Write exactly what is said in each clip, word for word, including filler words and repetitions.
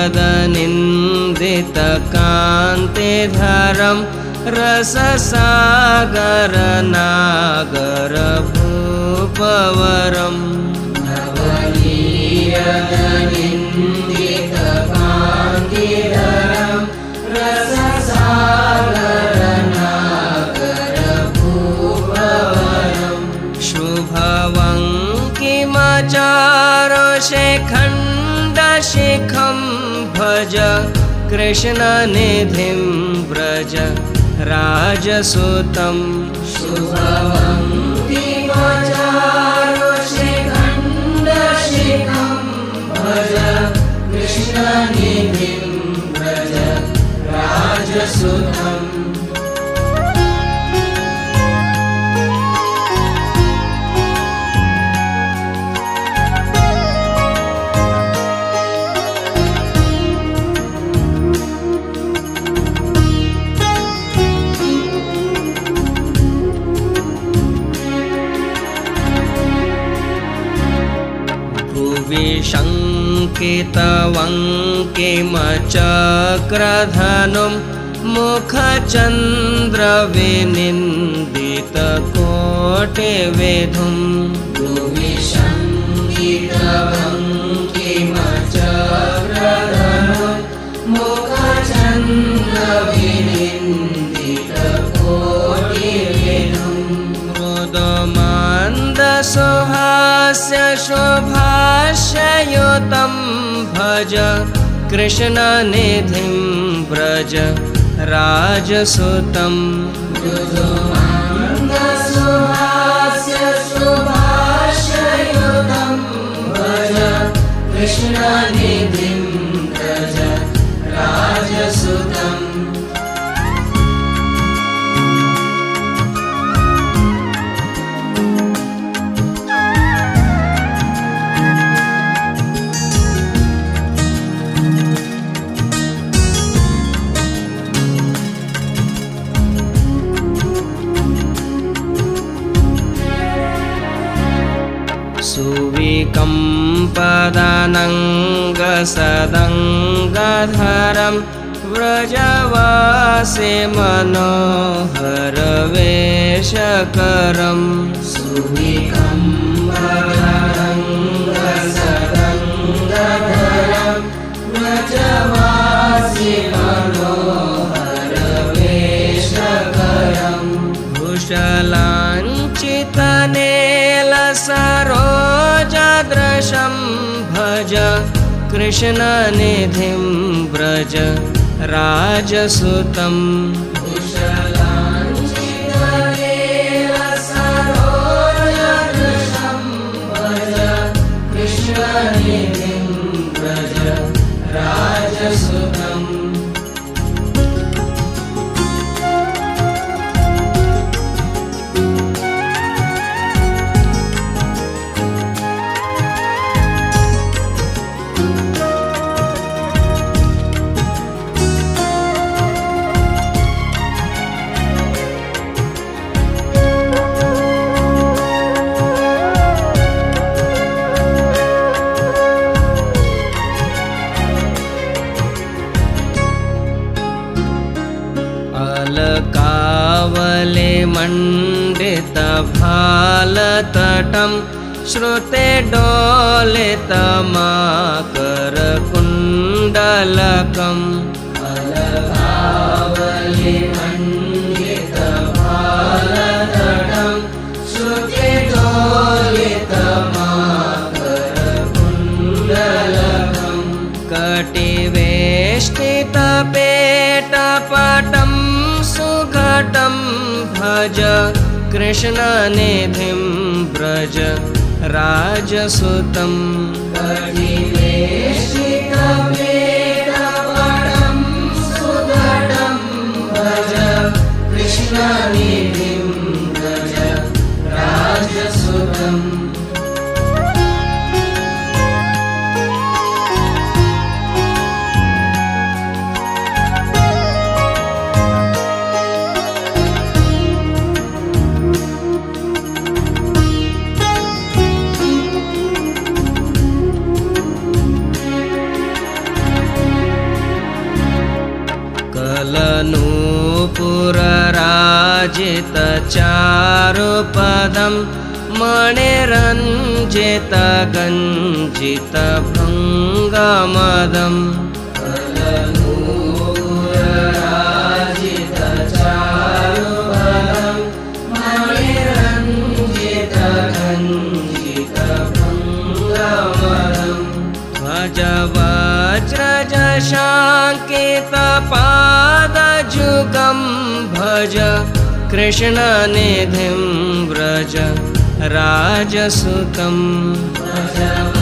पदनिन्दितकान्तिधरं रससागरनागरभूपवरं नवनीयदनिन्दितकान्तिधरं रससागरनागरभूपवरं शुभवङ्किमचारुशेखण्डशिखं भज कृष्णनिधिं व्रज राजसुतं शुभवङ्किमचारुशेखण्डशिखं भज कृष्णनिधिं व्रज राजसुतम् विशङ्कितवङ्किमचक्रधनुं मुखचन्द्रविनिन्दितकोटिविधुं विशङ्कितवङ्किमचक्रधनुं मुखचन्द्रविनिन्दितकोटिविधुं मृदुमन्दसुहास्य शोभास्ययुतं भज कृष्णनिधिं व्रज राजसुतं मृदुमन्दसुहास्य शोभास्ययुतं भज कृष्णनिधिं व्रज राजसुतम् सुविकम्पदानङ्गसदङ्गधरं व्रजवासे मनोहरवेशकरं सुविकम्पदानङ्गसदङ्गधरं व्रजवासे मनोहरवेशकरं कुशलाञ्चितनेलसरोजदृशं भज कृष्णनिधिं व्रज राजसुतं कुशलाञ्चितनेलसरोजदृशं भज कृष्णनिधिं व्रज राजसुतम् अलकावले मण्डितभालतटं श्रुते डोलितमाकरकुण्डलकम् अलकावले मण्डितभालतटं श्रुते डोलितमाकरकुण्डलकम् कटिवेष्टितपेटपटं सुघटं भज कृष्णनिधिं व्रज राजसुतं कटिवेष्टितपेटपटं सुघटं भज कृष्णनिधिं व्रज राजसुतम् पदं मणिरञ्जितगञ्जितभृङ्गमदम् कलनूपुरराजितचारुपदं मणिरञ्जितगञ्जितभृङ्गमदम् भज वज्रजशाङ्कितपादजुगं भज कृष्णनिधिं व्रज राजसुतं भज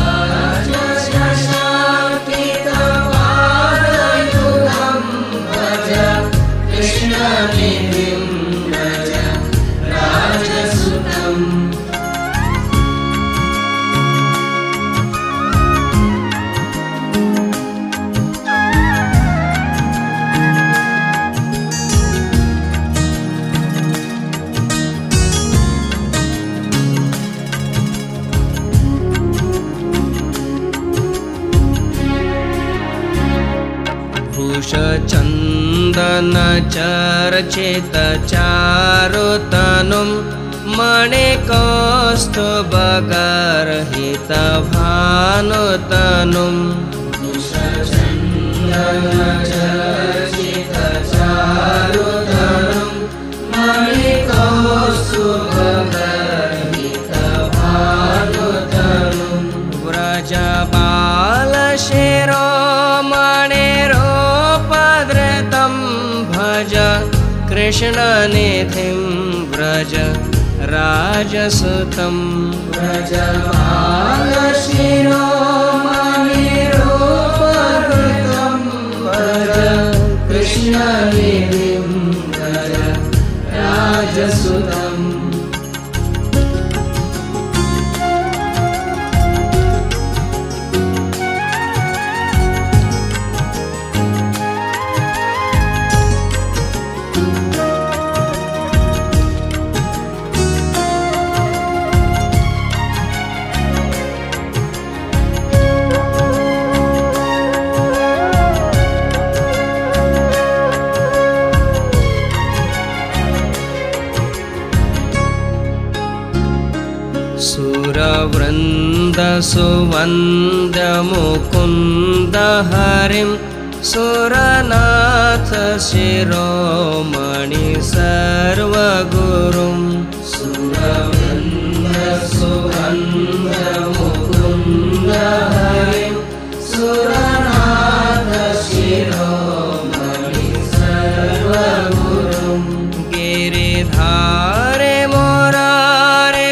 वज्रजशाङ्कितपादजुगं भज कृष्णनिधिं व्रज राजसुतम् चन्दनचर्चितचारुतनुं मणिकौस्तुभगर्हितभानुतनुं चन्दनचर्चितचारुतनुं मणिकौस्तुभगर्हितभानुतनुं व्रजबालशिरोमणिरो भज कृष्णनिधिं व्रज राजसुतं व्रजबालशिरोमणिरूपधृतं भज कृष्णनिधिं व्रज राजसुतम् सुरवृन्दसुवन्द्यमुकुन्द हरिं सुरनाथ शिरोमणि सर्वगुरुं सुरवृन्दसुवन्द्यमुकुन्द हरिं सुरनाथ शिरोमणि सर्वगुरुं गिरिधारे मोरारे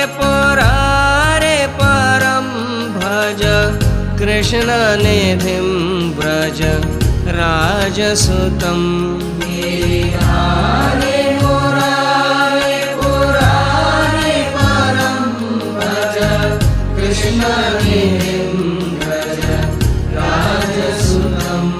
कृष्णनिधिं व्रज राजसुतं गिरिधारे मुरारे पुरारे परं भज कृष्णनिधिं व्रज राजसुतम्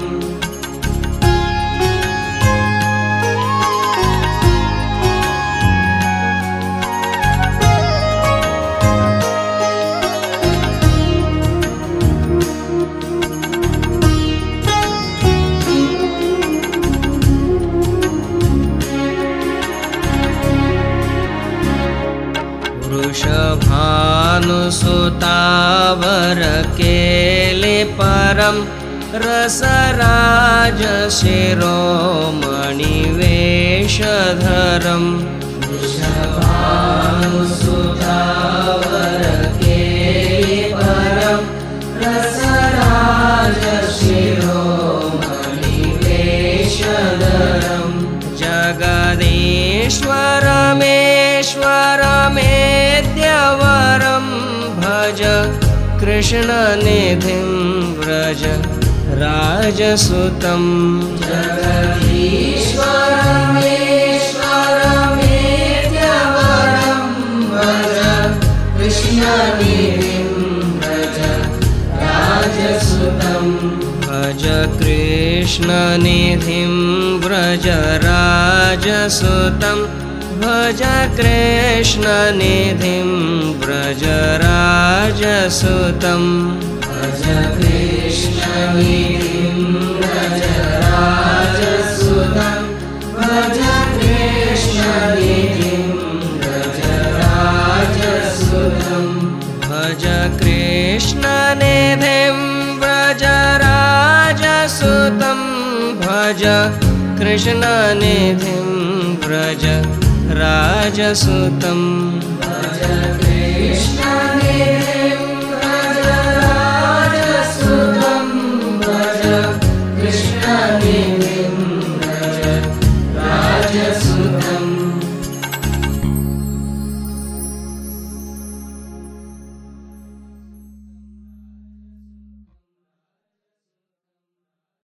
वृषभानुसुतावर केले परं रसराजशिरोमणिवेषधरं वृषभानुसुतावर केले परं रसराजशिरोमणिवेषधरं जगदीश्वरमेश्वरमेद्यवरं भज कृष्णनिधिं व्रज राजसुतं जगदीश्वरमेश्वरमेद्यवरं भज कृष्णनिधिं व्रज राजसुतं भज कृष्णनिधिं व्रज राजसुतं भज कृष्णनिधिं व्रज राजसुतं भज कृष्णनिधिं व्रज राजसुतं भज कृष्णनिधिं व्रज राजसुतं भज कृष्णनिधिं व्रज राजसुतं भज कृष्णनिधिं व्रज राजसुतं भज कृष्ण